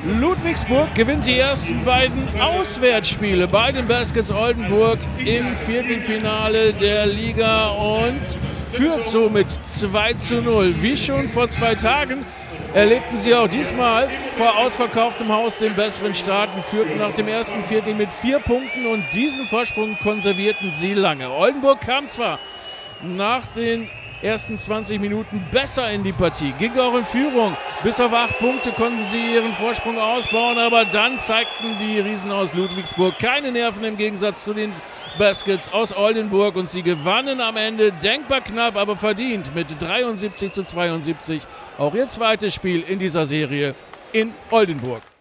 Ludwigsburg gewinnt die ersten beiden Auswärtsspiele bei den Baskets Oldenburg im Viertelfinale der Liga und führt somit 2:0. Wie schon vor 2 Tagen erlebten sie auch diesmal vor ausverkauftem Haus den besseren Start und führten nach dem ersten Viertel mit 4 Punkten und diesen Vorsprung konservierten sie lange. Oldenburg kam zwar nach den ersten 20 Minuten besser in die Partie, ging auch in Führung. Bis auf 8 Punkte konnten sie ihren Vorsprung ausbauen, aber dann zeigten die Riesen aus Ludwigsburg keine Nerven im Gegensatz zu den Baskets aus Oldenburg und sie gewannen am Ende denkbar knapp, aber verdient mit 73:72 auch ihr zweites Spiel in dieser Serie in Oldenburg.